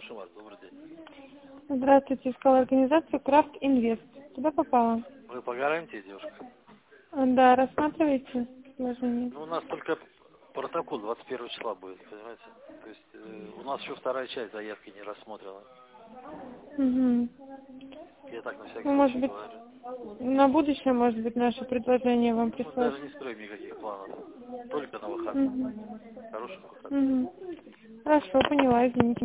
Слушаю вас, добрый день. Здравствуйте, искала организацию Крафт Инвест. Туда попала? Вы по гарантии, девушка? Да, рассматриваете предложение? Ну, у нас только протокол 21 числа будет, понимаете? То есть у нас еще вторая часть заявки не рассмотрена. Угу. Я так на всякий Ну, может случай быть, говорю. на будущее, может быть, наше предложение вам Ну, мы прислать? даже не строим никаких планов. Только на выходные. Угу. Хороших выходных. Угу. Хорошо, поняла, извините.